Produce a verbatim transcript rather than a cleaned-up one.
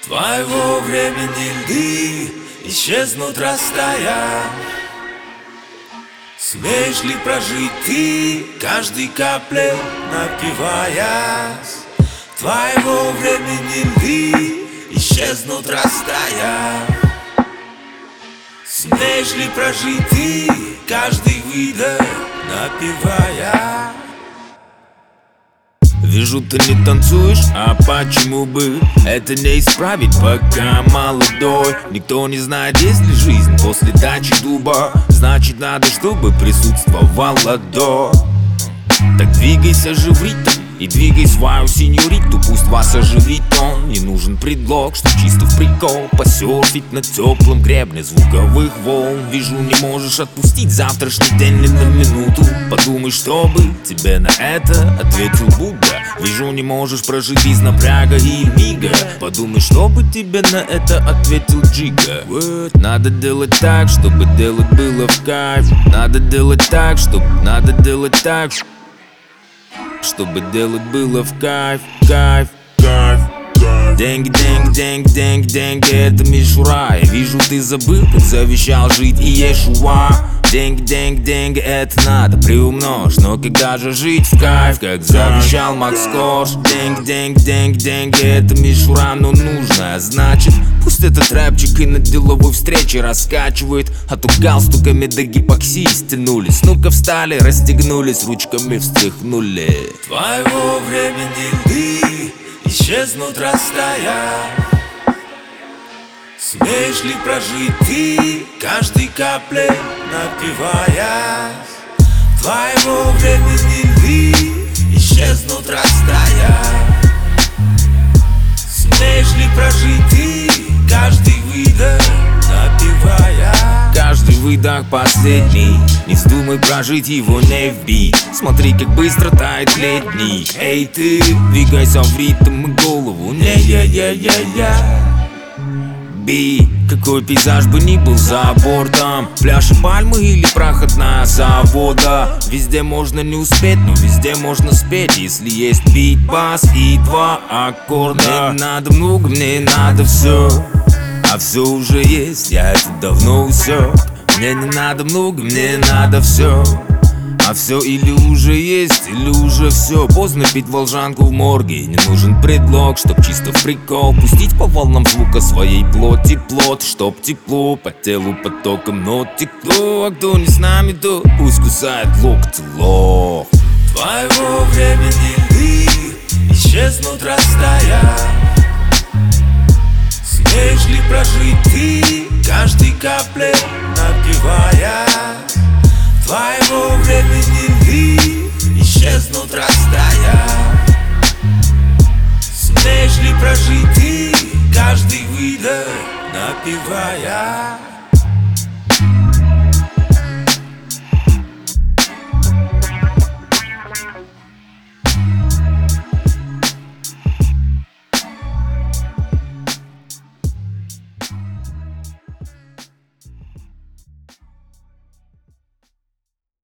Твоего времени льды исчезнут растая. Смеешь ли прожить ты каждой каплей напиваясь? Твоего времени льды исчезнут растая. Смеешь ли прожить ты каждый выдох напивая? Вижу, ты не танцуешь, а почему бы это не исправить, пока молодой? Никто не знает, есть ли жизнь после дачи дуба. Значит, надо, чтобы присутствовало до. Так двигайся же в ритм и двигай свою синьориту. Пусть вас оживит он, не нужен предлог, что чисто в прикол посерфить на теплом гребне звуковых волн. Вижу, не можешь отпустить завтрашний день ни на минуту. Подумай, что бы тебе на это ответил Будда. Вижу, не можешь прожить без напряга и мига. Подумай, что бы тебе на это ответил Джига. What? Надо делать так, чтобы делать было в кайф. Надо делать так, чтобы, надо делать так, чтобы делать было в кайф, кайф, кайф, кайф. Деньги, деньги, деньги, деньги, деньги, это мишура. Я вижу, ты забыл, как завещал жить и Иешуа. Деньги, деньги, деньги, это надо приумножь. Но когда же жить в кайф, как завещал Макс Корж? Деньги, деньги, деньги, деньги, это мишура, но нужно. Значит, пусть этот рэпчик и на деловой встрече раскачивает. А то галстуками до гипоксии стянулись. Ну-ка встали, расстегнулись, ручками встряхнули. Твоего времени льды исчезнут растая. Смеешь ли прожить ты каждой каплей напиваясь? Твоего времени льды исчезнут растая. Смеешь ли прожить ты каждый выдох напивая? Каждый выдох последний, не вздумай прожить его не в бит. Смотри, как быстро тает летний. Эй ты, двигайся в ритм и голову не я-я-я-я. Би, какой пейзаж бы ни был за бортом, пляж и пальмы или прах от завода. Везде можно не успеть, но везде можно спеть, если есть бит, бас и два аккорда. Мне не надо много, мне надо все, а все уже есть, я это давно усек. Мне не надо много, мне надо все, а все или уже есть, или уже все. Поздно пить волжанку в морге, не нужен предлог, чтоб чисто в прикол пустить по волнам звука своей плоти плот. Чтоб тепло по телу потоком нот текло. А кто не с нами, то пусть кусает локти лох. Твоего времени льды исчезнут растая. Смеешь ли прожить ты каждой каплей напивая? Твоего времени льды исчезнут растая. Смеешь ли прожить ты каждый выдох напивая?